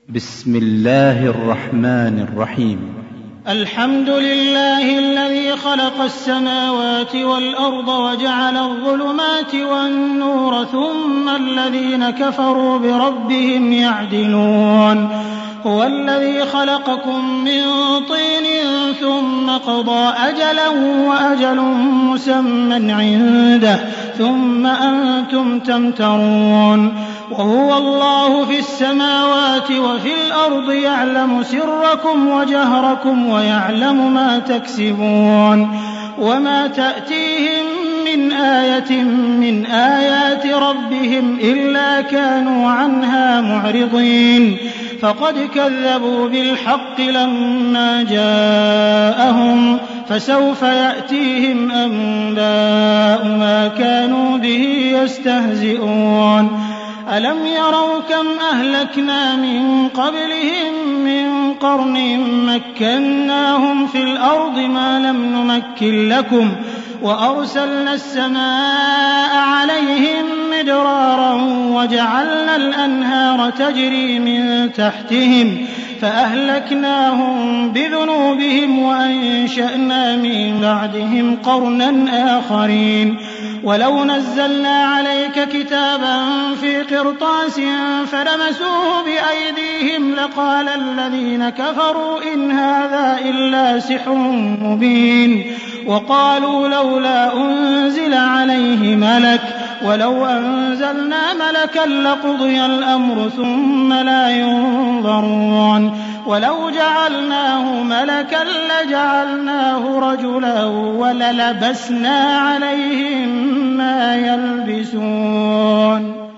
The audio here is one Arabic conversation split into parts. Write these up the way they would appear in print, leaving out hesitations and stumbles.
بسم الله الرحمن الرحيم. الحمد لله الذي خلق السماوات والأرض وجعل الظلمات والنور ثم الذين كفروا بربهم يعدلون. هو الذي خلقكم من طين ثم قضى أجلا وأجل مسمى عنده ثم أنتم تمترون. وهو الله في السماوات وفي الأرض يعلم سركم وجهركم ويعلم ما تكسبون. وما تأتيهم من آية من آيات ربهم إلا كانوا عنها معرضين. فقد كذبوا بالحق لما جاءهم فسوف يأتيهم أنباء ما كانوا به يستهزئون. ألم يروا كم أهلكنا من قبلهم من قرن مكناهم في الأرض ما لم نمكن لكم وأرسلنا السماء عليهم مدرارا وجعلنا الأنهار تجري من تحتهم فأهلكناهم بذنوبهم وأنشأنا من بعدهم قرنا آخرين. ولو نزلنا عليك كتابا في قرطاس فلمسوه بأيديهم لقال الذين كفروا إن هذا إلا سحر مبين. وقالوا لولا أنزل عليه ملك ولو أنزلنا ملكا لقضي الأمر ثم لا ينظرون. ولو جعلناه ملكا لجعلناه رجلا وللبسنا عليهم ما يلبسون.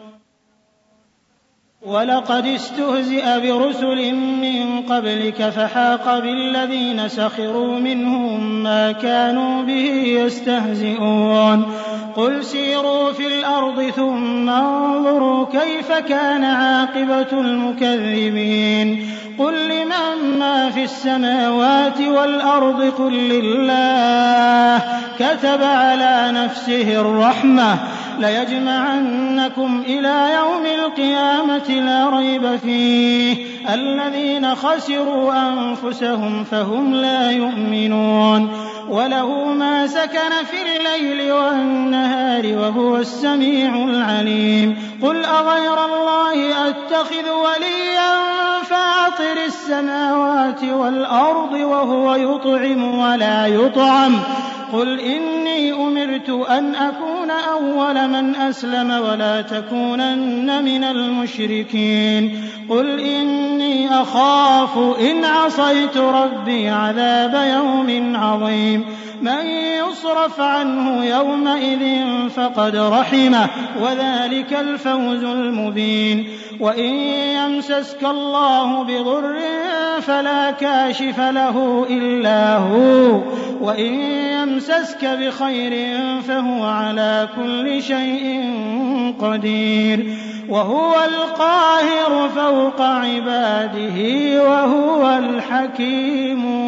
ولقد استهزئ برسل من قبلك فحاق بالذين سخروا منهم ما كانوا به يستهزئون. قل سيروا في الأرض ثم انظروا كيف كان عاقبة المكذبين. قل لمن ما في السماوات والأرض قل لله كتب على نفسه الرحمة ليجمعنكم إلى يوم القيامة لا ريب فيه الذين خسروا أنفسهم فهم لا يؤمنون. وله ما سكن في الليل والنهار وهو السميع العليم. قل أغير الله أتخذ وليا فاطر السماوات والأرض وهو يطعم ولا يطعم. قل إني أمرت أن أكون أول من أسلم ولا تكونن من المشركين. قل إني أخاف إن عصيت ربي عذاب يوم عظيم. من يصرف عنه يومئذ فقد رحمه وذلك الفوز المبين. وإن يمسسك الله بضر فلا كاشف له إلا هو وإن يمسسك بخير فهو على كل شيء قدير. وهو القاهر فوق عباده وهو الحكيم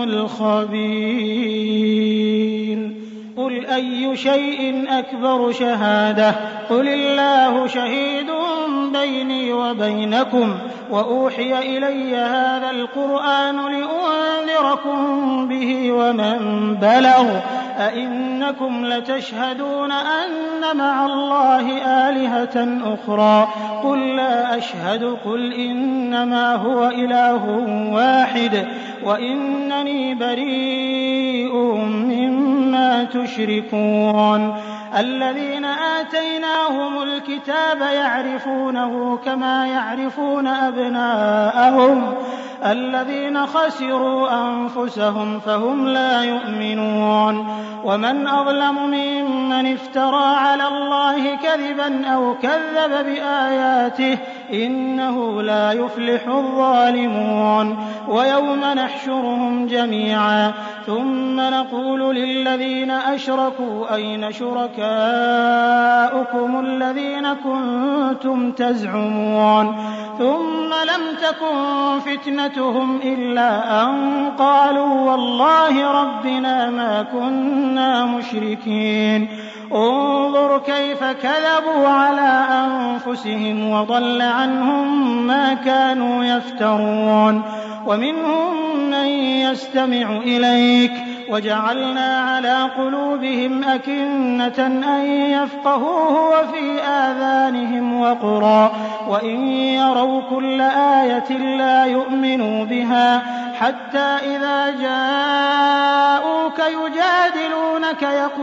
الخبير. قل أي شيء أكبر شهادة قل الله شهيد بيني وبينكم وأوحي إلي هذا القرآن لأنذركم به ومن بلغ أئنكم لتشهدون أن مع الله آلهة أخرى قل لا أشهد قل إنما هو إله واحد وإنني بريء مما تشركون. الذين آتيناهم الكتاب يعرفونه كما يعرفون أبناءهم الذين خسروا أنفسهم فهم لا يؤمنون. ومن أظلم ممن افترى على الله كذبا أو كذب بآياته إنه لا يفلح الظالمون. ويوم نحشرهم جميعا ثم نقول للذين أشركوا أين شركاؤكم الذين كنتم تزعمون ثم لم تكن فتنتهم إلا أن قالوا والله ربنا ما كنا مشركين انظر كيف كذبوا على أنفسهم وضل عنهم ما كانوا يفترون ومنهم من يستمع إليك وجعلنا على قلوبهم أكنة أن يفقهوه وفي آذانهم وقرا وإن يروا كل آية لا يؤمنوا بها حتى إذا جاءوك يجادلونك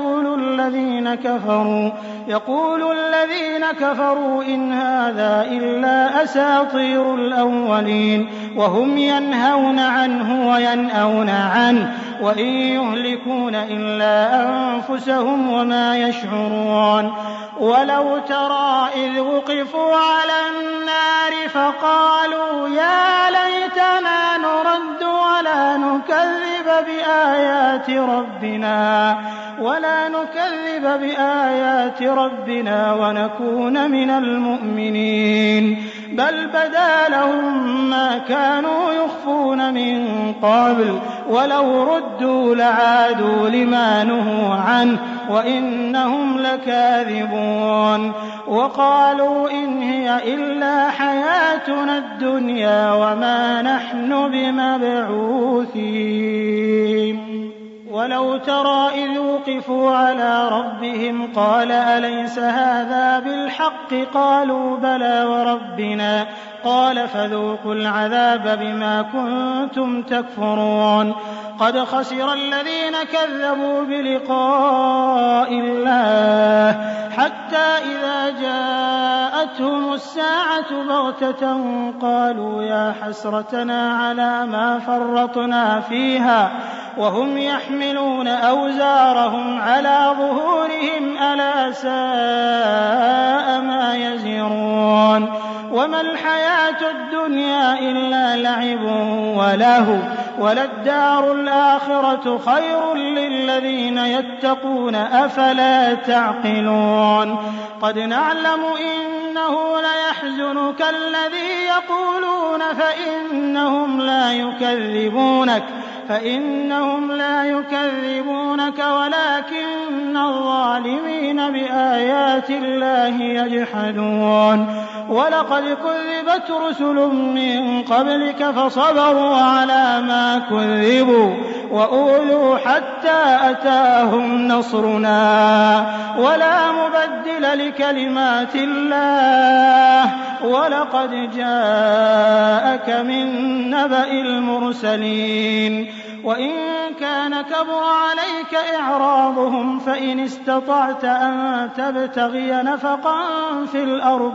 يقول الذين كفروا إن هذا إلا أساطير الأولين وهم ينهون عنه وينأون عنه وإن يهلكون إلا أنفسهم وما يشعرون ولو ترى إذ وقفوا على النار فقالوا يا ليتنا نرد ولا نكذب بآيات ربنا ونكون من المؤمنين بل بدا لهم ما كانوا يخفون من قبل ولو ردوا لعادوا لما نهوا عنه وإنهم لكاذبون وقالوا إن هي إلا حياتنا الدنيا وما نحن بمبعوثين ولو ترى إذ وقفوا على ربهم قال أليس هذا بالحق قالوا بلى وربنا قال فذوقوا العذاب بما كنتم تكفرون قد خسر الذين كذبوا بلقاء الله حتى إذا جاءتهم الساعة بغتة قالوا يا حسرتنا على ما فرطنا فيها وهم يحملون أوزارهم على ظهورهم ألا ساء ما يزرون وما الحياة الدنيا إلا لعب ولهو وللدار الآخرة خير للذين يتقون أفلا تعقلون قد نعلم إنه ليحزنك الذي يقولون فإنهم لا يكذبونك ولكن الظالمين بآيات الله يجحدون ولقد كذبت رسل من قبلك فصبروا على ما كذبوا وأوذوا حتى أتاهم نصرنا ولا مبدل لكلمات الله ولقد جاءك من نبأ المرسلين وإن كان كبر عليك إعراضهم فإن استطعت أن تبتغي نفقا في الأرض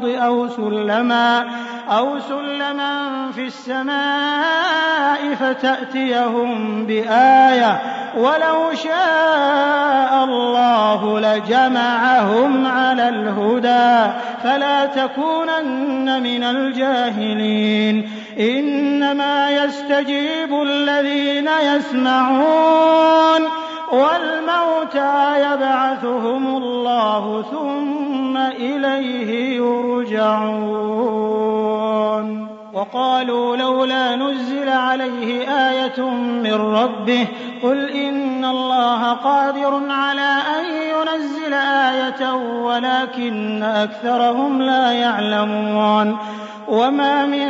أو سلما في السماء فتأتيهم بآية ولو شاء الله لجمعهم على الهدى فلا تكونن من الجاهلين إنما يستجيب الذين يسمعون والموتى يبعثهم الله ثم إليه يرجعون وقالوا لولا نزل عليه آية من ربه قل إن الله قادر على أن ينزل آية ولكن أكثرهم لا يعلمون وما من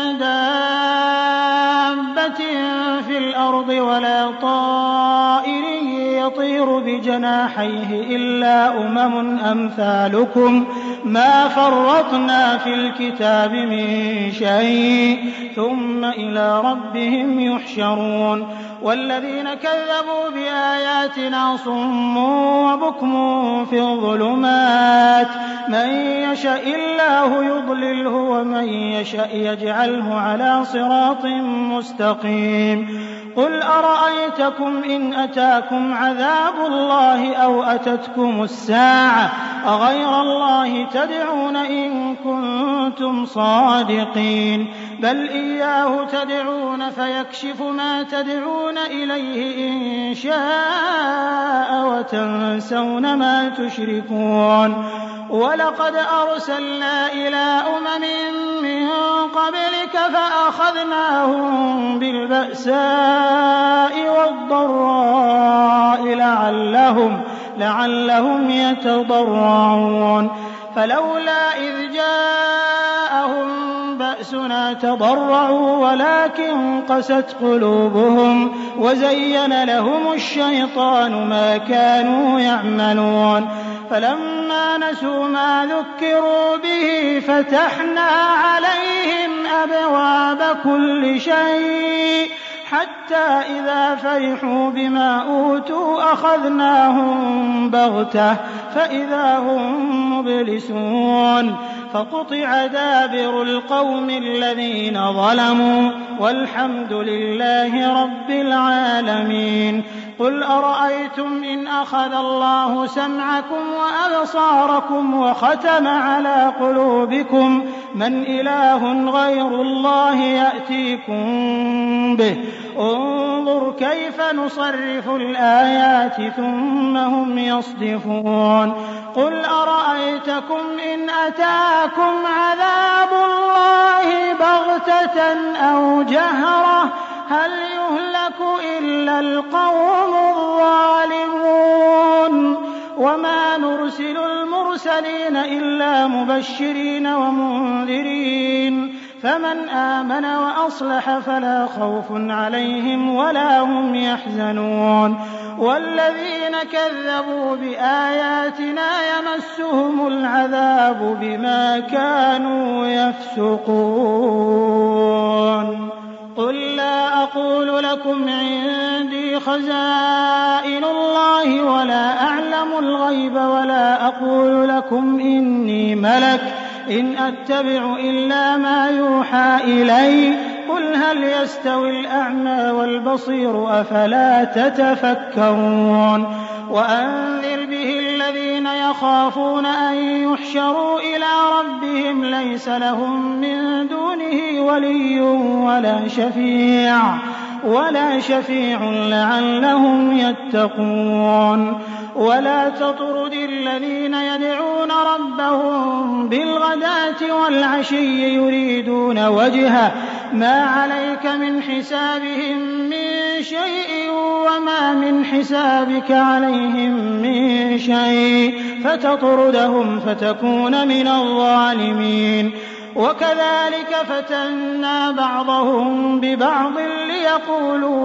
دابة في الأرض ولا طائر يطير بجناحيه إلا أمم أمثالكم ما فرطنا في الكتاب من شيء ثم إلى ربهم يحشرون والذين كذبوا بآياتنا صم وبكم في الظلمات من يشاء الله يضلله ومن يشاء يجعله على صراط مستقيم قل أرأيتكم إن أتاكم عذاب الله أو أتتكم الساعة أغير الله تدعون إن كنتم صادقين بل إياه تدعون فيكشف ما تدعون إليه إن شاء وتنسون ما تشركون ولقد أرسلنا إلى أمم من قبلك فأخذناهم بالبأساء والضراء لعلهم يتضرعون فلولا إذ جاءهم بأسنا تضرعوا ولكن قست قلوبهم وزين لهم الشيطان ما كانوا يعملون فلما نسوا ما ذكروا به فتحنا عليهم أبواب كل شيء حتى إذا فرحوا بما أوتوا أخذناهم بغتة فإذا هم مبلسون فقطع دابر القوم الذين ظلموا والحمد لله رب العالمين قل أرأيتم إن أخذ الله سمعكم وأبصاركم وختم على قلوبكم من إله غير الله يأتيكم به انظر كيف نصرف الآيات ثم هم يصدفون قل أرأيتكم إن أتاكم عذاب الله بغتة أو جهرة هل يهلك إلا القوم الظالمون وما نرسل المرسلين إلا مبشرين ومنذرين فمن آمن وأصلح فلا خوف عليهم ولا هم يحزنون والذين كذبوا بآياتنا يمسهم العذاب بما كانوا يفسقون قل لا أقول لكم عندي خزائن الله ولا أعلم الغيب ولا أقول لكم إني ملك إن أتبع إلا ما يوحى إلي قل هل يستوي الأعمى والبصير أفلا تتفكرون وأنذر به الذين يخافون أن يحشروا إلى ربهم ليس لهم من دونه ولي ولا شفيع لعلهم يتقون ولا تطرد الذين يدعون ربهم بالغداة والعشي يريدون وجهه ما عليك من حسابهم من شيء وما من حسابك عليهم من شيء فتطردهم فتكون من الظالمين وكذلك فتنا بعضهم ببعض ليقولوا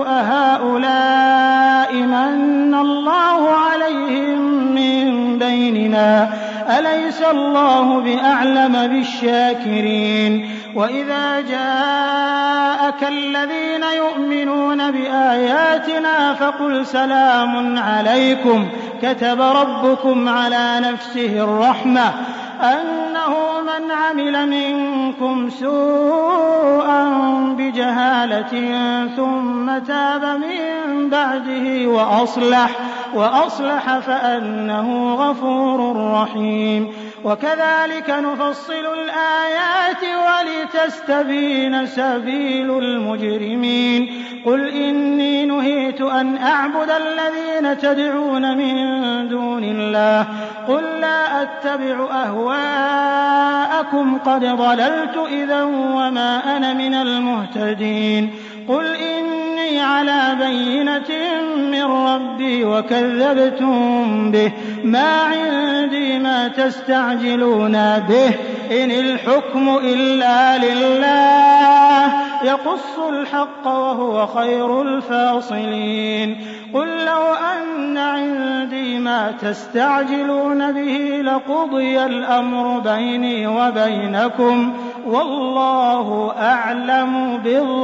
أهؤلاء من الله عليهم من بيننا أليس الله بأعلم بالشاكرين وإذا جاءك الذين يؤمنون بآياتنا فقل سلام عليكم كتب ربكم على نفسه الرحمة أنه من عمل منكم سوءا بجهالة ثم تاب من بعده وأصلح فأنه غفور رحيم وكذلك نفصل الآيات ولتستبين سبيل المجرمين قل إني نهيت أن أعبد الذين تدعون من دون الله قل لا أتبع أهواءكم قد ضللت إذا وما أنا من المهتدين قل إني على بينة من ربي وكذبتم به ما عندي ما تستعجلون به إن الحكم إلا لله يقص الحق وهو خير الفاصلين قل لو أن عندي ما تستعجلون به لقضي الأمر بيني وبينكم والله أعلم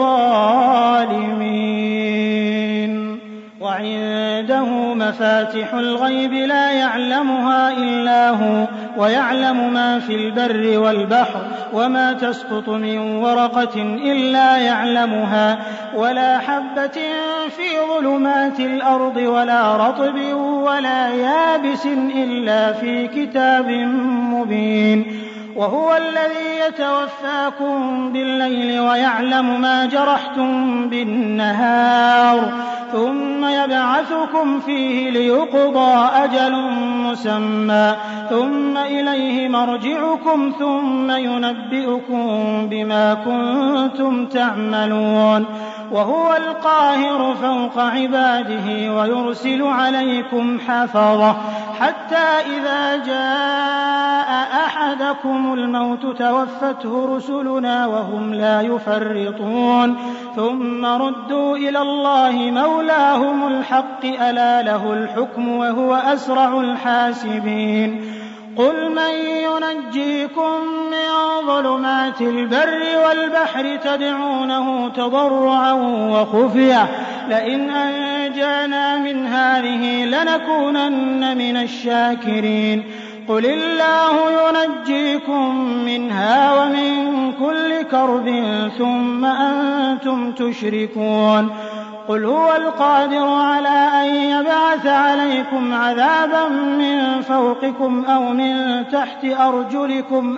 بالظالمين وعنده مفاتح الغيب لا يعلمها إلا هو ويعلم ما في البر والبحر وما تسقط من ورقة إلا يعلمها ولا حبة في ظلمات الأرض ولا رطب ولا يابس إلا في كتاب مبين وهو الذي يتوفاكم بالليل ويعلم ما جرحتم بالنهار ثم يبعثكم فيه ليقضى أجل مسمى ثم إليه مرجعكم ثم ينبئكم بما كنتم تعملون وهو القاهر فوق عباده ويرسل عليكم حفظة حتى إذا جاء أحدكم الموت توفته رسلنا وهم لا يفرطون ثم ردوا إلى الله مولاهم الحق ألا له الحكم وهو أسرع الحاسبين قل من ينجيكم من ظلمات البر والبحر تدعونه تضرعا وخفية لئن أنجانا من هذه لنكونن من الشاكرين قل الله ينجيكم منها ومن كل كرب ثم أنتم تشركون قل هو القادر على أن يبعث عليكم عذابا من فوقكم أو من تحت أرجلكم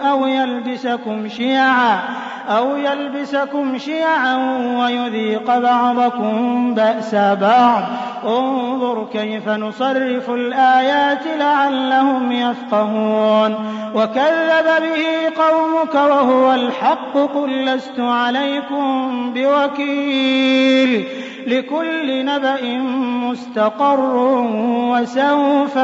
أو يلبسكم شيعا ويذيق بعضكم بأس بعض انظر كيف نصرف الآيات لعلهم يفقهون وكذب به قومك وهو الحق قل لست عليكم بوكيل لكل نبأ مستقر وسوف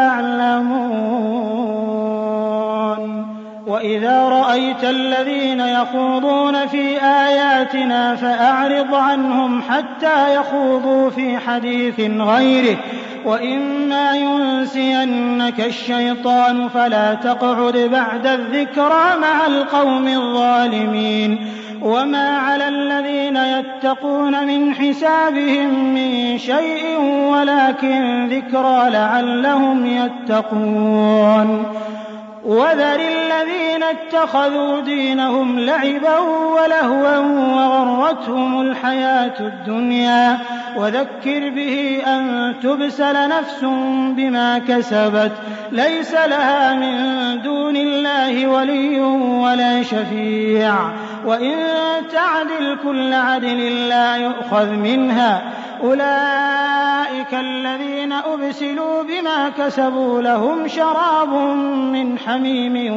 تعلمون وإذا رأيت الذين يخوضون في آياتنا فأعرض عنهم حتى يخوضوا في حديث غيره وإما ينسينك الشيطان فلا تقعد بعد الذكرى مع القوم الظالمين وما على الذين يتقون من حسابهم من شيء ولكن ذكرى لعلهم يتقون وذر الذين اتخذوا دينهم لعبا ولهوا وغرتهم الحياة الدنيا وذكر به أن تبسل نفس بما كسبت ليس لها من دون الله ولي ولا شفيع وإن تعدل كل عدل لا يؤخذ منها أولئك الذين أبسلوا بما كسبوا لهم شراب من حميم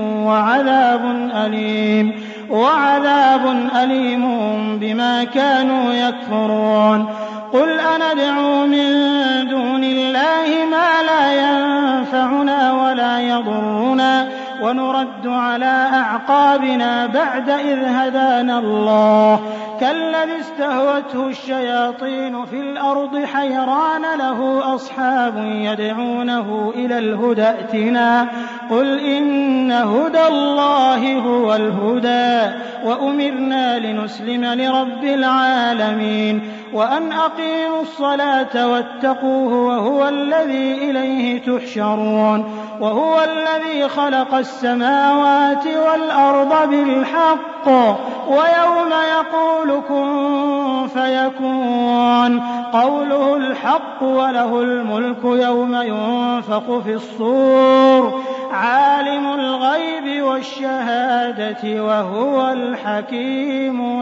وعذاب أليم بما كانوا يكفرون قل أندعو من دون الله ما لا ينفعنا ولا يضرنا ونرد على أعقابنا بعد إذ هدانا الله كالذي استهوته الشياطين في الأرض حيران له أصحاب يدعونه إلى الهدى ائتنا قل إن هدى الله هو الهدى وأمرنا لنسلم لرب العالمين وأن أقيموا الصلاة واتقوه وهو الذي إليه تحشرون وهو الذي خلق السماوات والأرض بالحق ويوم يقول كن فيكون قوله الحق وله الملك يوم ينفخ في الصور عالم الغيب والشهادة وهو الحكيم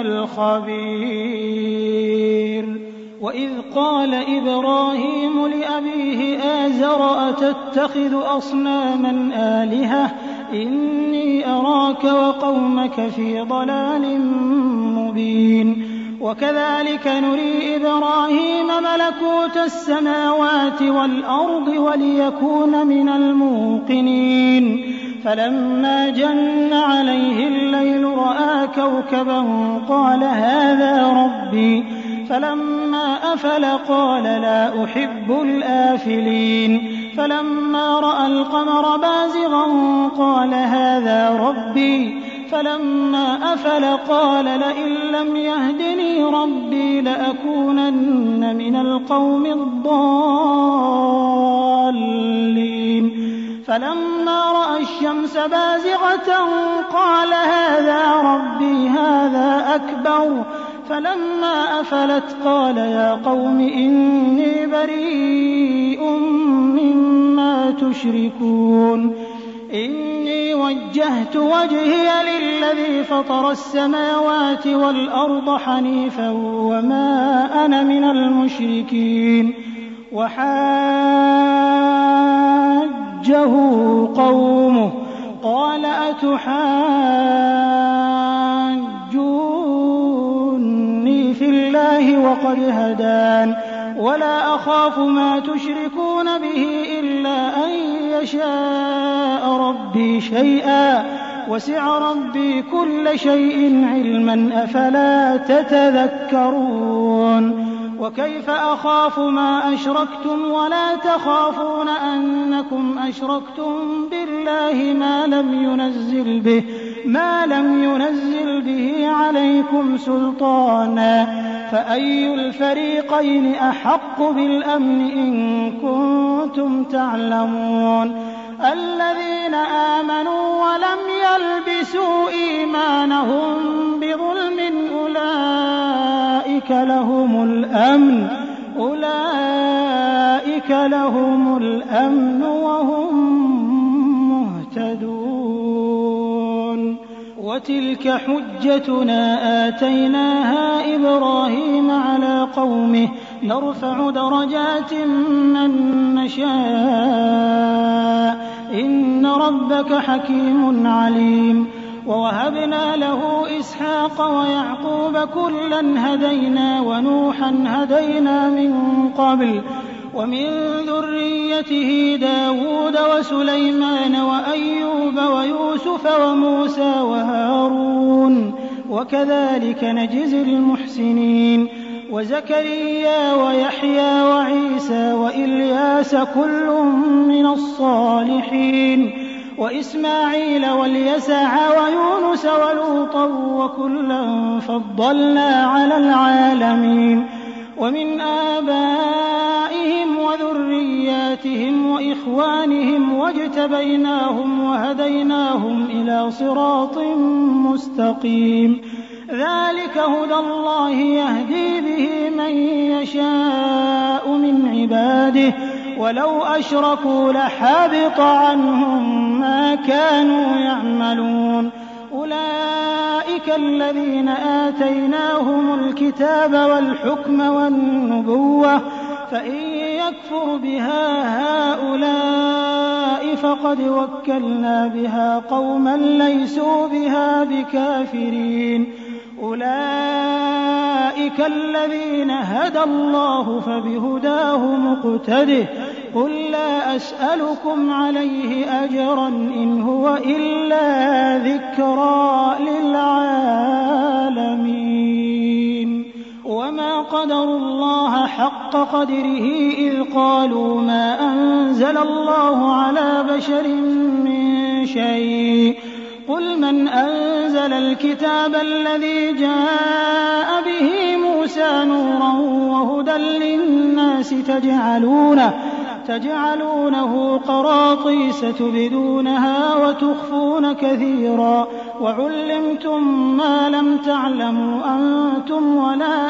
الخبير وإذ قال إبراهيم لأبيه آزر أتتخذ أصناما آلهة إني أراك وقومك في ضلال مبين وكذلك نري إبراهيم ملكوت السماوات والأرض وليكون من الموقنين فلما جن عليه الليل رأى كوكبا قال هذا ربي فلما أفل قال لا أحب الآفلين فلما رأى القمر بازغا قال هذا ربي فلما أفل قال لئن لم يهدني ربي لأكونن من القوم الضالين فلما رأى الشمس بازغة قال هذا ربي هذا أكبر فلما أفلت قال يا قوم إني بريء مما تشركون إني وجهت وجهي للذي فطر السماوات والأرض حنيفا وما أنا من المشركين. وحاجه قومه قال أتحاجوني في الله وقد هدان ولا أخاف ما تشركون به إلا أن يشاء ربي شيئا وسع ربي كل شيء علما أفلا تتذكرون. وكيف أخاف ما أشركتم ولا تخافون أنكم أشركتم بالله ما لم ينزل به عليكم سلطانا فأي الفريقين أحق بالأمن إن كنتم تعلمون. الذين آمنوا ولم يلبسوا إيمانهم بظلم أولئك لهم الأمن وهم مهتدون. وتلك حجتنا آتيناها إبراهيم على قومه نرفع درجات من نشاء إن ربك حكيم عليم. ووهبنا له إسحاق ويعقوب كلا هدينا ونوحا هدينا من قبل ومن ذريته داود وسليمان وأيوب ويوسف وموسى وهارون وكذلك نجزي المحسنين. وزكريا ويحيى وعيسى وإلياس كل من الصالحين وإسماعيل واليسع ويونس ولوطا وكلا فضلنا على العالمين. ومن آبائهم وذرياتهم وإخوانهم واجتبيناهم وهديناهم إلى صراط مستقيم. ذلك هدى الله يهدي به من يشاء من عباده ولو أشركوا لحبط عنهم ما كانوا يعملون. أولئك الذين آتيناهم الكتاب والحكم والنبوة فإن يكفر بها هؤلاء فقد وكلنا بها قوما ليسوا بها بكافرين. أولئك الذين هدى الله فبهداه مقتده قل لا أسألكم عليه أجرا إن هو إلا ذكرى للعالمين. وما قدروا الله حق قدره إذ قالوا ما أنزل الله على بشر من شيء قل من أنزل الكتاب الذي جاء به موسى نورا وهدى للناس تجعلونه قراطيس تبدونها وتخفون كثيرا وعلمتم ما لم تعلموا أنتم ولا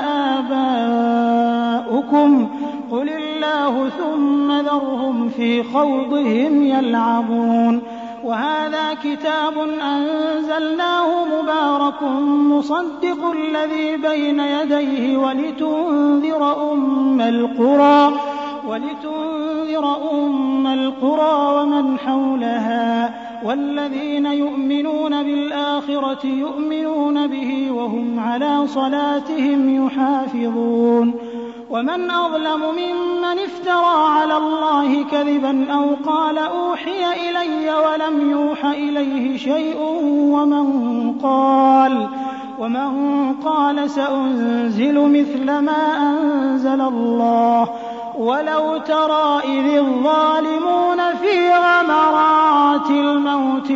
آباؤكم قل الله ثم ذرهم في خوضهم يلعبون. وهذا كتاب أنزلناه مبارك مصدق الذي بين يديه ولتنذر أم القرى ومن حولها والذين يؤمنون بالآخرة يؤمنون به وهم على صلاتهم يحافظون. ومن أظلم ممن افترى على الله كذبا أو قال أوحي إلي ولم يوح إليه شيء ومن قال سأنزل مثل ما أنزل الله ولو ترى إذ الظالمون في غمرات الموت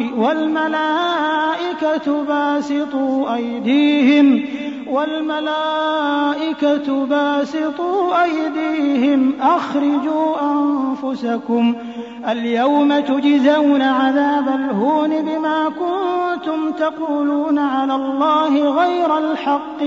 والملائكة باسطوا أيديهم أخرجوا أنفسكم اليوم تجزون عذاب الهون بما كنتم تقولون على الله غير الحق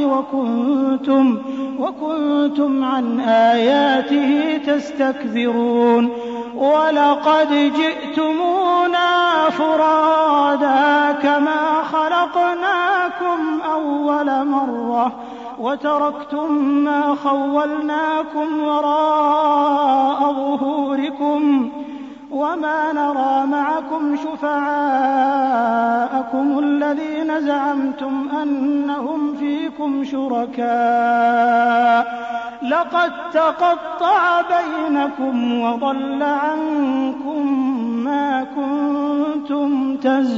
وكنتم عن آياته تستكبرون. وَلَقَدْ جِئْتُمُونَا فُرَادَىٰ كَمَا خَلَقْنَاكُمْ أَوَّلَ مَرَّةٍ وَتَرَكْتُم مَّا خَوَّلْنَاكُمْ وَرَاءَ ظُهُورِكُمْ وَمَا نَرَىٰ مَعَكُمْ شُفَعَاءَكُمُ الَّذِينَ زَعَمْتُمْ أَنَّهُمْ فِيكُمْ شُرَكَاءُ لَقَد تَّقَطَّعَ بَيْنَكُمْ وَضَلَّ عَنكُم مَّا كُنتُمْ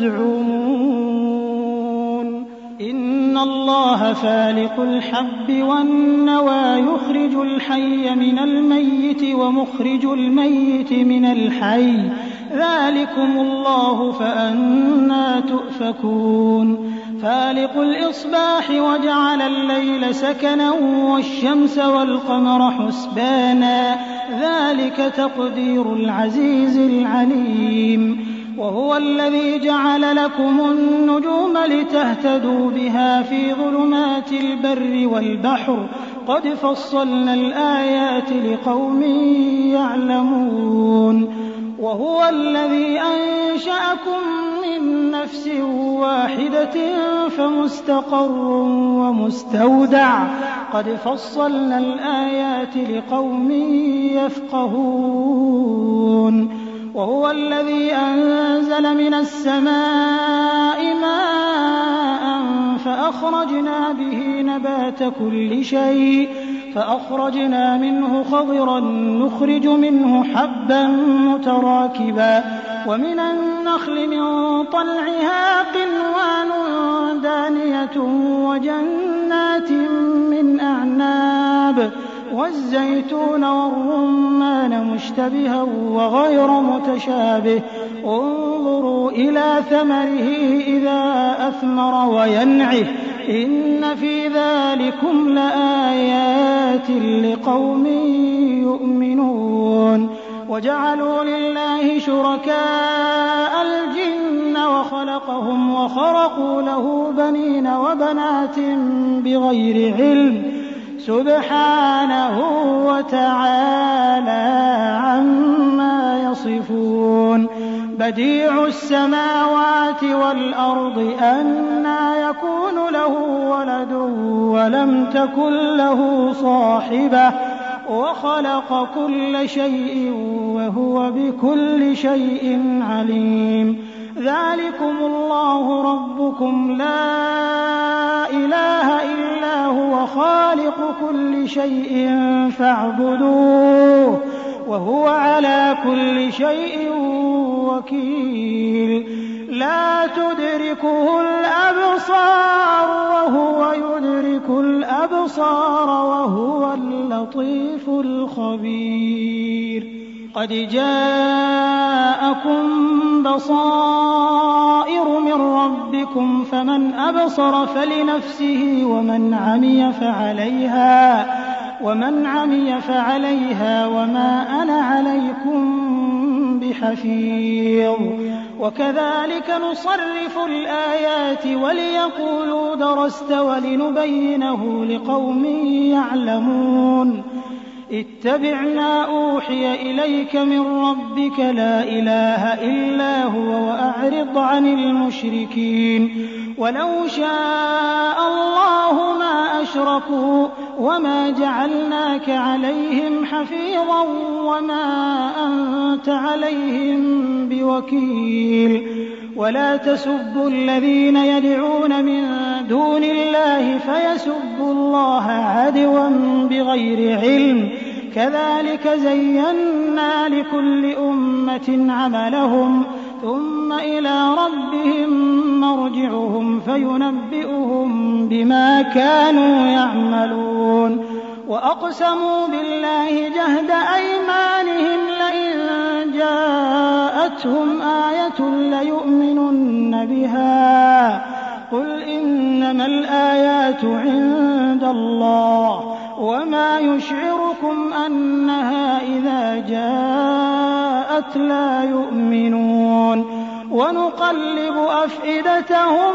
تَزْعُمُونَ إِنَّ اللَّهَ فَالِقُ الْحَبِّ وَالنَّوَىٰ يُخْرِجُ الْحَيَّ مِنَ الْمَيِّتِ وَمُخْرِجُ الْمَيِّتِ مِنَ الْحَيِّ ۚ ذَٰلِكُمُ اللَّهُ فَأَنَّىٰ تُؤْفَكُونَ فَالِقُ الْإِصْبَاحِ وَجَعَلَ اللَّيْلَ سَكَنًا وَالشَّمْسَ وَالْقَمَرَ حُسْبَانًا ۚ ذَٰلِكَ تَقْدِيرُ الْعَزِيزِ الْعَلِيمِ وهو الذي جعل لكم النجوم لتهتدوا بها في ظلمات البر والبحر قد فصلنا الآيات لقوم يعلمون وهو الذي أنشأكم من نفس واحدة فمستقر ومستودع قد فصلنا الآيات لقوم يفقهون وهو الذي أنزل من السماء ماء فأخرجنا به نبات كل شيء فأخرجنا منه خضرا نخرج منه حبا متراكبا ومن النخل من طلعها قنوان دانية وجنات من أعناب والزيتون والرمان مشتبها وغير متشابه انظروا إلى ثمره إذا أثمر وينعه إن في ذلكم لآيات لقوم يؤمنون وجعلوا لله شركاء الجن وخلقهم وخرقوا له بنين وبنات بغير علم سبحانه وتعالى عما يصفون بديع السماوات والأرض أنى يكون له ولد ولم تكن له صاحبة وخلق كل شيء وهو بكل شيء عليم ذلكم الله ربكم لا إله إلا هو خالق كل شيء فاعبدوه وهو على كل شيء وكيل لا تدركه الأبصار وهو يدرك الأبصار وهو اللطيف الخبير قد جاءكم بصائر من ربكم فمن أبصر فلنفسه ومن عمي فعليها وما أنا عليكم بحفيظ وكذلك نصرف الآيات وليقولوا درست ولنبينه لقوم يعلمون اتبع ما أوحي إليك من ربك لا إله إلا هو وأعرض عن المشركين ولو شاء الله ما أشركوا وما جعلناك عليهم حفيظا وما أنت عليهم بوكيل ولا تسبوا الذين يدعون من دون الله فيسبوا الله عدوا بغير علم كذلك زينا لكل أمة عملهم ثم إلى ربهم مرجعهم فينبئهم بما كانوا يعملون وأقسموا بالله جهد أيمانهم لئن جاءتهم آية ليؤمنن بها قل إنما الآيات عند الله وما يشعركم أنها إذا جاءت لا يؤمنون ونقلب أفئدتهم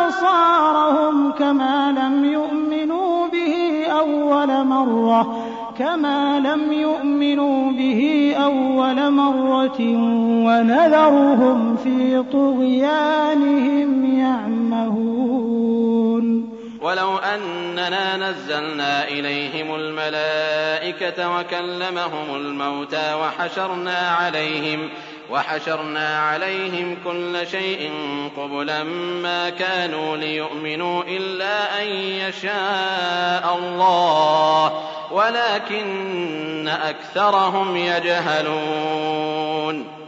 وأبصارهم كما لم يؤمنوا به أول مرة كما لم يؤمنوا به أول مرة ونذرهم في طغيانهم يعمهون. ولو أننا نزلنا إليهم الملائكة وكلمهم الموتى وحشرنا عليهم كل شيء قبلا ما كانوا ليؤمنوا إلا أن يشاء الله ولكن أكثرهم يجهلون.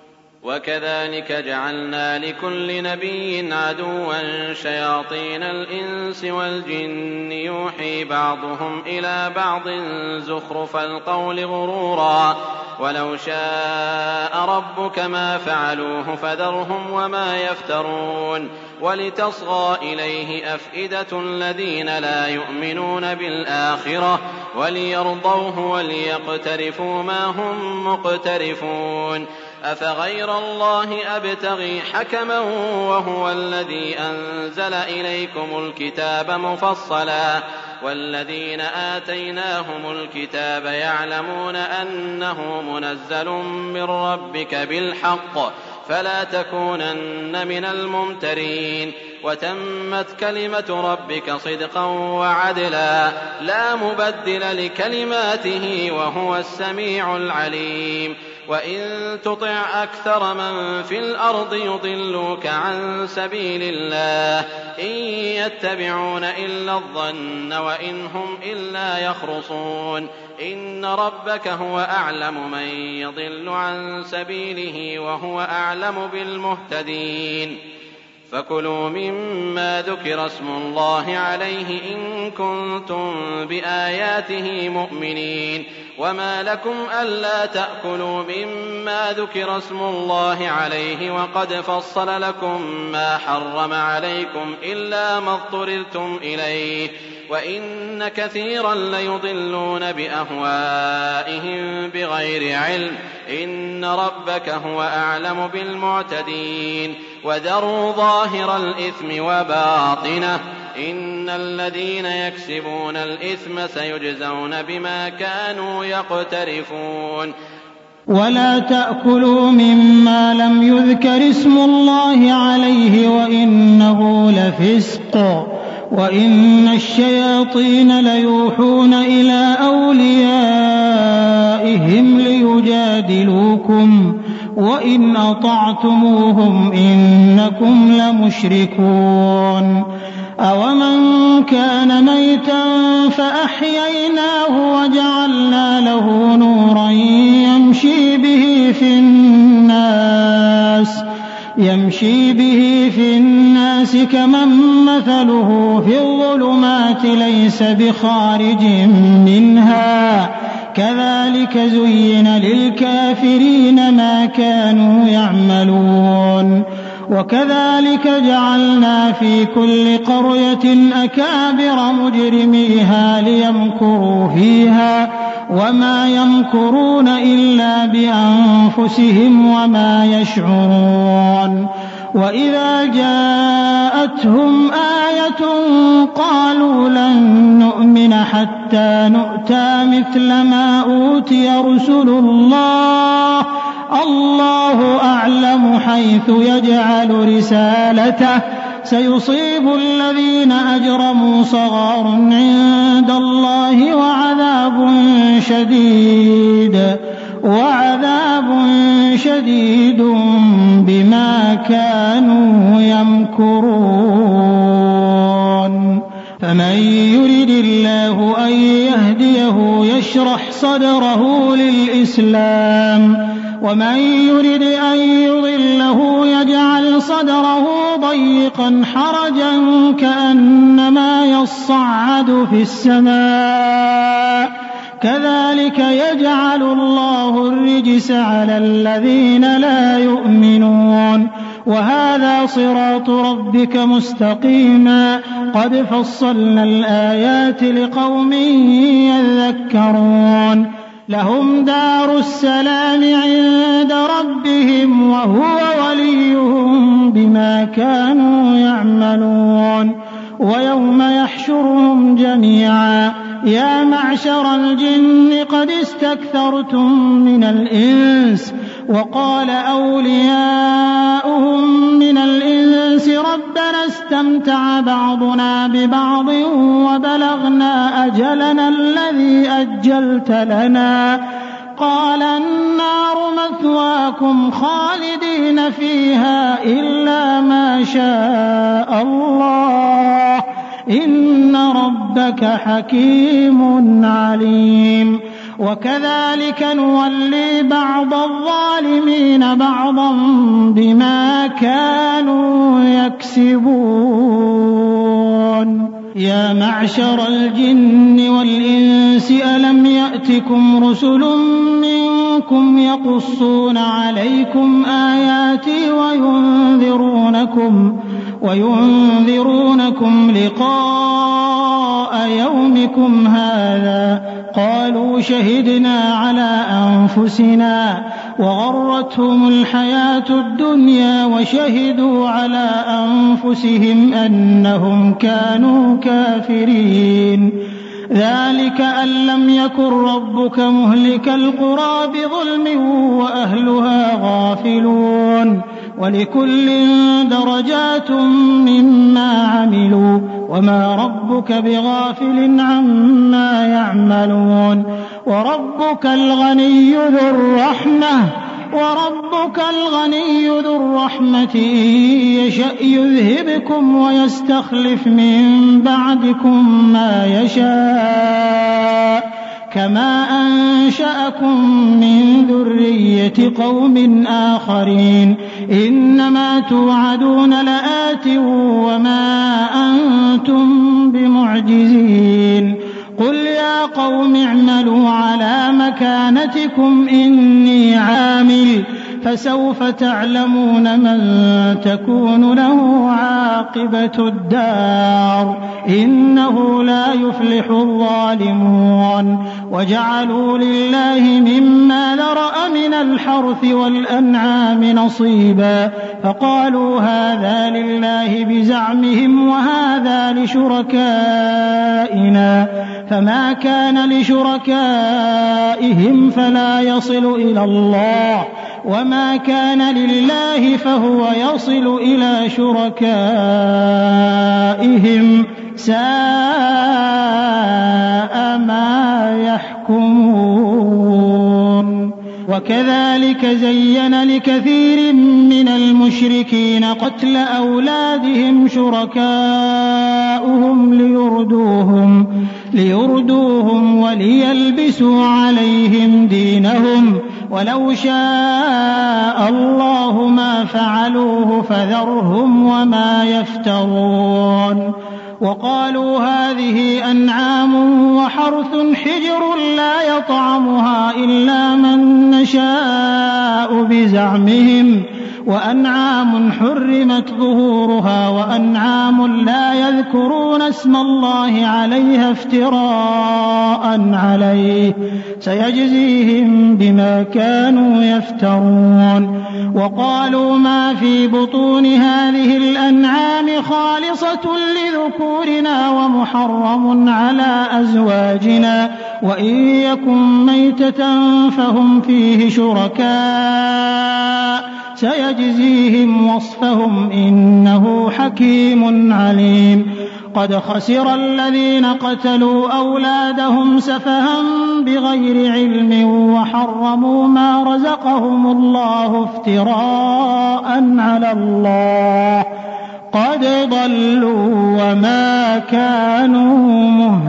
وكذلك جعلنا لكل نبي عدوا شياطين الإنس والجن يوحي بعضهم إلى بعض زخرف القول غرورا ولو شاء ربك ما فعلوه فذرهم وما يفترون. ولتصغى إليه أفئدة الذين لا يؤمنون بالآخرة وليرضوه وليقترفوا ما هم مقترفون. أفغير الله أبتغي حكما وهو الذي أنزل إليكم الكتاب مفصلا والذين آتيناهم الكتاب يعلمون أنه منزل من ربك بالحق فلا تكونن من الممترين. وتمت كلمة ربك صدقا وعدلا لا مبدل لكلماته وهو السميع العليم. وإن تطع أكثر من في الأرض يضلوك عن سبيل الله إن يتبعون إلا الظن وإن هم إلا يخرصون. إن ربك هو أعلم من يضل عن سبيله وهو أعلم بالمهتدين. فكلوا مما ذكر اسم الله عليه إن كنتم بآياته مؤمنين. وما لكم ألا تأكلوا مما ذكر اسم الله عليه وقد فصل لكم ما حرم عليكم إلا ما اضطررتم إليه وإن كثيرا ليضلون بأهوائهم بغير علم إن ربك هو أعلم بالمعتدين. وذروا ظاهر الإثم وباطنه إن الذين يكسبون الإثم سيجزون بما كانوا يقترفون. ولا تأكلوا مما لم يذكر اسم الله عليه وإنه لفسق وإن الشياطين ليوحون إلى أوليائهم ليجادلوكم وإن أطعتموهم إنكم لمشركون. أومن كان ميتا فأحييناه وجعلنا له نورا يمشي به في الناس كمن مثله في الظلمات ليس بخارج منها كذلك زين للكافرين ما كانوا يعملون. وكذلك جعلنا في كل قرية أكابر مجرميها ليمكروا فيها وما يمكرون إلا بأنفسهم وما يشعرون. وإذا جاءتهم آية قالوا لن نؤمن حتى نؤتى مثل ما أوتي رسل الله الله أعلم حيث يجعل رسالته سيصيب الذين أجرموا صغار عند الله وعذاب شديد بما كانوا يمكرون. فمن يرد الله أن يهديه يشرح صدره للإسلام ومن يرد أن يضله يجعل صدره ضيقا حرجا كأنما يصعد في السماء كذلك يجعل الله الرجس على الذين لا يؤمنون. وهذا صراط ربك مستقيما قد فصلنا الآيات لقوم يذكرون. لهم دار السلام عند ربهم وهو وليهم بما كانوا يعملون. ويوم يحشرهم جميعا يا معشر الجن قد استكثرتم من الإنس وقال أولياؤهم من الإنس ربنا استمتع بعضنا ببعض وبلغنا أجلنا الذي أجلت لنا قال النار مثواكم خالدين فيها إلا ما شاء الله إن ربك حكيم عليم وكذلك نولي بعض الظالمين بعضا بما كانوا يكسبون يا معشر الجن والإنس ألم يأتكم رسل منكم يقصون عليكم آياتي وينذرونكم لقاء يومكم هذا قالوا شهدنا على أنفسنا وغرتهم الحياة الدنيا وشهدوا على أنفسهم أنهم كانوا كافرين ذلك أن لم يكن ربك مهلك القرى بظلم وأهلها غافلون ولكل درجات مما عملوا وما ربك بغافل عما يعملون وربك الغني ذو الرحمة إن يشأ يذهبكم ويستخلف من بعدكم ما يشاء كما أنشأكم من ذرية قوم آخرين إنما توعدون لآت وما أنتم بمعجزين قل يا قوم اعملوا على مكانتكم إني عامل فسوف تعلمون من تكون له عاقبة الدار إنه لا يفلح الظالمون وجعلوا لله مما ذرأ من الحرث والأنعام نصيبا فقالوا هذا لله بزعمهم وهذا لشركائنا فما كان لشركائهم فلا يصل إلى الله وما كان لله فهو يصل إلى شركائهم ساء ما يحكمون وكذلك زين لكثير من المشركين قتل أولادهم شركاؤهم ليردوهم وليلبسوا عليهم دينهم ولو شاء الله ما فعلوه فذرهم وما يفترون وقالوا هذه أنعام وحرث حجر لا يطعمها إلا من نشاء بزعمهم وأنعام حرمت ظهورها وأنعام لا يذكرون اسم الله عليها افتراء عليه سيجزيهم بما كانوا يفترون وقالوا ما في بطون هذه الأنعام خالصة لذكورنا ومحرم على أزواجنا وإن يكن ميتة فهم فيه شركاء سيجزيهم وصفهم إنه حكيم عليم قد خسر الذين قتلوا أولادهم سفها بغير علم وحرموا ما رزقهم الله افتراء على الله قد ضلوا وما كانوا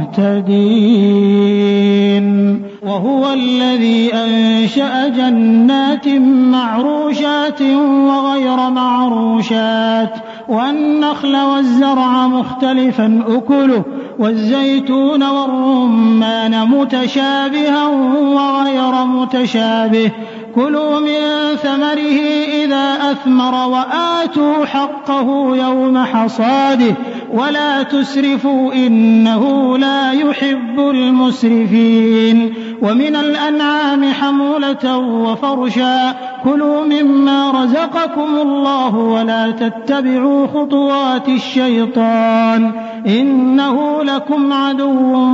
مهتدين وهو الذي أنشأ جنات معروشات وغير معروشات والنخل والزرع مختلفا أكله والزيتون والرمان متشابها وغير متشابه كلوا من ثمره إذا أثمر وآتوا حقه يوم حصاده ولا تسرفوا إنه لا يحب المسرفين ومن الأنعام حمولة وفرشا كلوا مما رزقكم الله ولا تتبعوا خطوات الشيطان إنه لكم عدو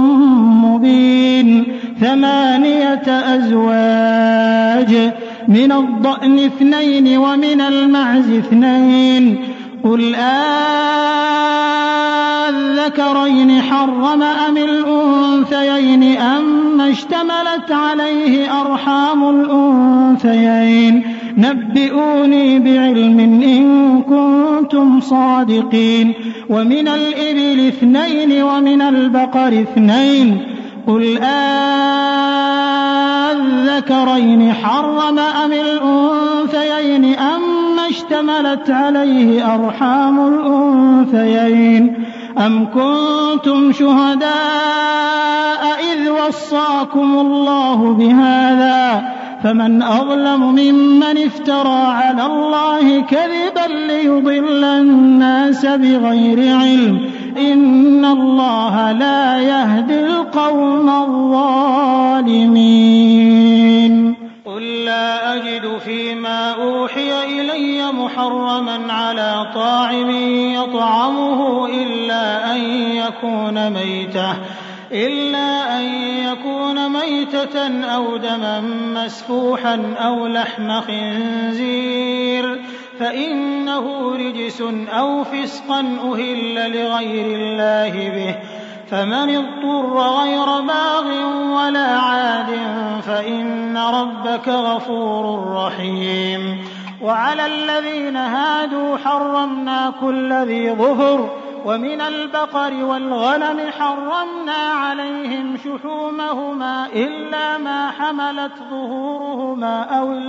مبين 8 أزواج من الضأن 2 ومن المعز 2 قل الذكرين حرم أم الأنثيين أم اشتملت عليه أرحام الأنثيين نبئوني بعلم إن كنتم صادقين ومن الإبل 2 ومن البقر 2 قل الذكرين حرم أم الأنثيين أم اشتملت عليه أرحام الأنثيين أم كنتم شهداء إذ وصاكم الله بهذا فمن أظلم ممن افترى على الله كذبا ليضل الناس بغير علم إن الله لا يهدي القوم الظالمين قل لا أجد فيما أوحي إلي محرما على طاعم يطعمه إلا أن يكون ميتة أو دما مسفوحا أو لحم خنزير فإنه رجس أو فسقا أهل لغير الله به فمن اضطر غير باغ ولا عاد فإن ربك غفور رحيم وعلى الذين هادوا حرمنا كل ذي ظفر ومن البقر والغنم حرمنا عليهم شحومهما إلا ما حملت ظهورهما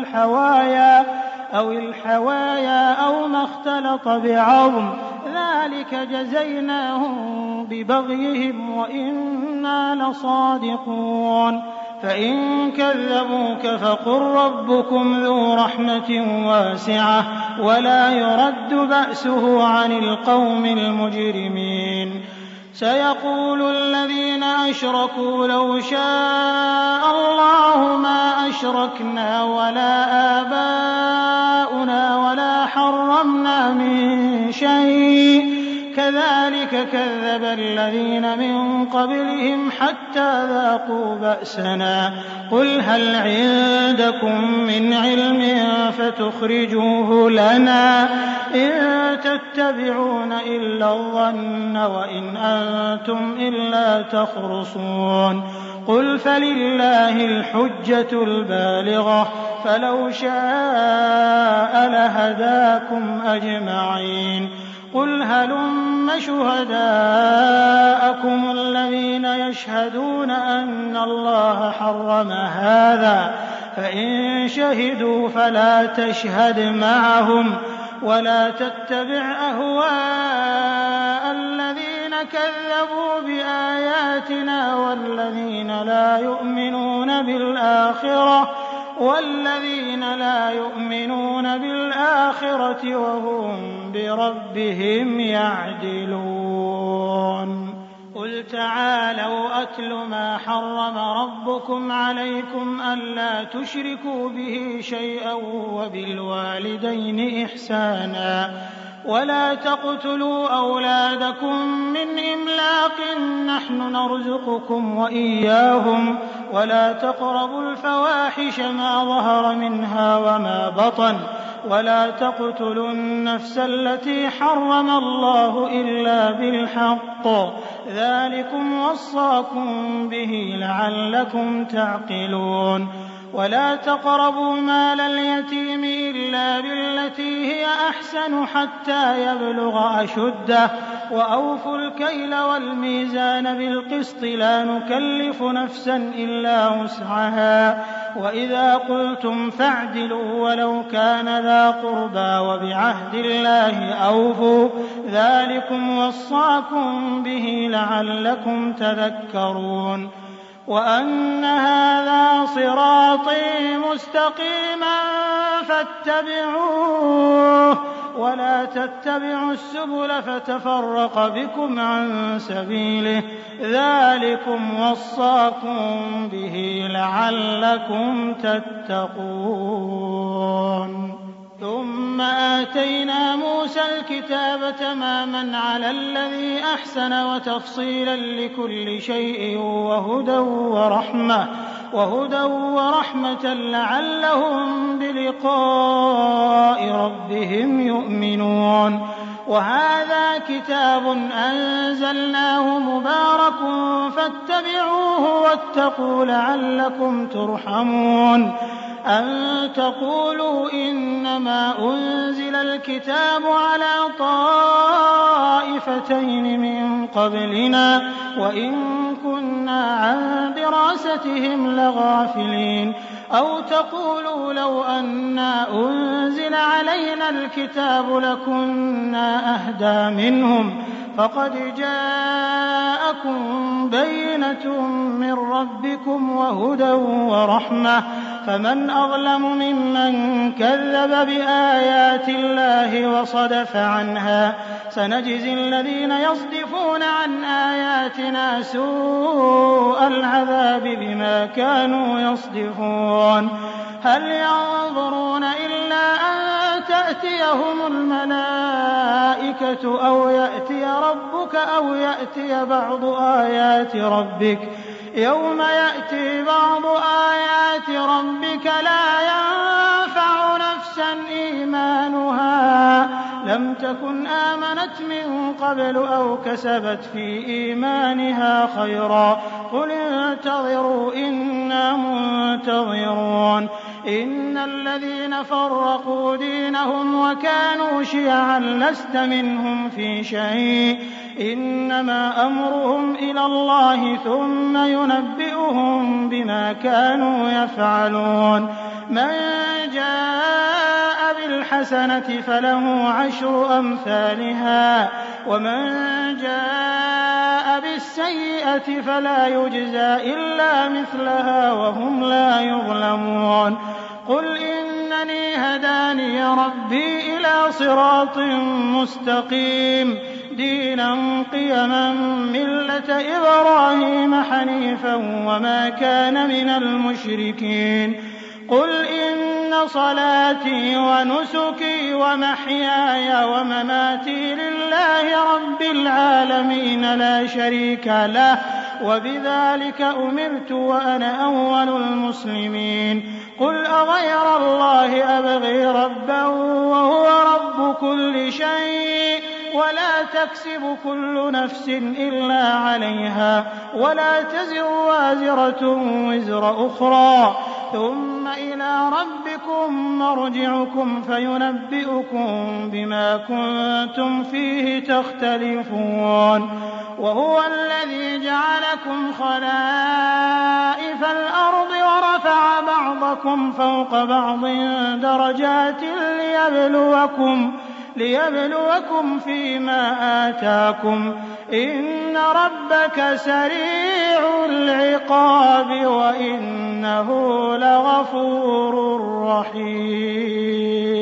أو الحوايا أو ما اختلط بعظم ذلك جزيناهم ببغيهم وإنا لصادقون فإن كذبوك فقل ربكم ذو رحمة واسعة ولا يرد بأسه عن القوم المجرمين سيقول الذين أشركوا لو شاء الله ما أشركنا ولا آباؤنا ولا حرمنا من شيء كذلك كذب الذين من قبلهم حتى ذاقوا بأسنا قل هل عندكم من علم فتخرجوه لنا إن تتبعون إلا الظن وإن أنتم إلا تخرصون قل فلله الحجة البالغة فلو شاء لهداكم أجمعين قل هلم شهداءكم الذين يشهدون أن الله حرم هذا فإن شهدوا فلا تشهد معهم ولا تتبع أهواء الذين كذبوا بآياتنا والذين لا يؤمنون بالآخرة وهم بربهم يعدلون قل تعالوا أتل ما حرم ربكم عليكم ألا تشركوا به شيئا وبالوالدين إحسانا ولا تقتلوا أولادكم من إملاق نحن نرزقكم وإياهم ولا تقربوا الفواحش ما ظهر منها وما بطن ولا تقتلوا النفس التي حرم الله إلا بالحق ذلكم وصاكم به لعلكم تعقلون ولا تقربوا مال اليتيم إلا بالتي هي أحسن حتى يبلغ أشده وأوفوا الكيل والميزان بالقسط لا نكلف نفسا إلا وسعها وإذا قلتم فاعدلوا ولو كان ذا قربى وبعهد الله أوفوا ذلكم وصاكم به لعلكم تذكرون وأن هذا صراطي مستقيما فاتبعوه ولا تتبعوا السبل فتفرق بكم عن سبيله ذلكم وصاكم به لعلكم تتقون ثم آتينا موسى الكتاب تماما على الذي أحسن وتفصيلا لكل شيء وهدى ورحمة لعلهم بلقاء ربهم يؤمنون. وهذا كتاب أنزلناه مبارك فاتبعوه واتقوا لعلكم ترحمون. أن تقولوا إنما أنزل الكتاب على طائفتين من قبلنا وإن كنا عن دراستهم لغافلين. أو تقولوا لو أنا أنزل علينا الكتاب لكنا أهدى منهم فقد جاءكم بينة من ربكم وهدى ورحمة فمن أظلم ممن كذب بآيات الله وصدف عنها. سنجزي الذين يصدفون عن آياتنا سوء العذاب بما كانوا يصدفون. هل ينظرون إلا أن تأتيهم الملائكة أو يأتي ربك أو يأتي بعض آيات ربك. يوم يأتي بعض آيات ربك لا ينفع نفسا إيمانها لم تكن آمنت من قبل أو كسبت في إيمانها خيرا قل انتظروا إنا منتظرون. إن الذين فرقوا دينهم وكانوا شيعا لست منهم في شيء إنما أمرهم إلى الله ثم ينبئهم بما كانوا يفعلون. من جاء بالحسنة فله 10 أمثالها ومن جاء بالسيئة فلا يجزى إلا مثلها وهم لا يظلمون. قل إنني هداني ربي إلى صراط مستقيم دينا قيما ملة إبراهيم حنيفا وما كان من المشركين. قل إن صلاتي ونسكي ومحياي ومماتي لله رب العالمين لا شريك له وبذلك أمرت وأنا أول المسلمين. قل أغير الله أبغي ربا وهو رب كل شيء ولا تكسب كل نفس إلا عليها ولا تزر وازرة وزر أخرى ثم إلى ربكم مرجعكم فينبئكم بما كنتم فيه تختلفون. وهو الذي جعلكم خلائف الأرض ورفع بعضكم فوق بعض درجات ليبلوكم فيما آتاكم إن ربك سريع العقاب وإنه لغفور رحيم.